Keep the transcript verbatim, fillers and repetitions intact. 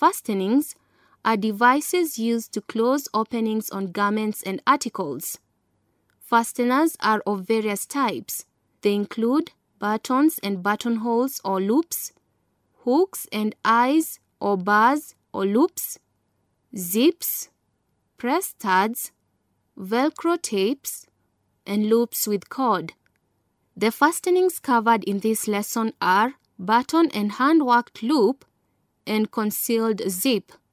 Fastenings are devices used to close openings on garments and articles. Fasteners are of various types. They include buttons and buttonholes or loops, hooks and eyes or bars or loops, zips, press studs, Velcro tapes, and loops with cord. The fastenings covered in this lesson are button and hand-worked loop and concealed zip.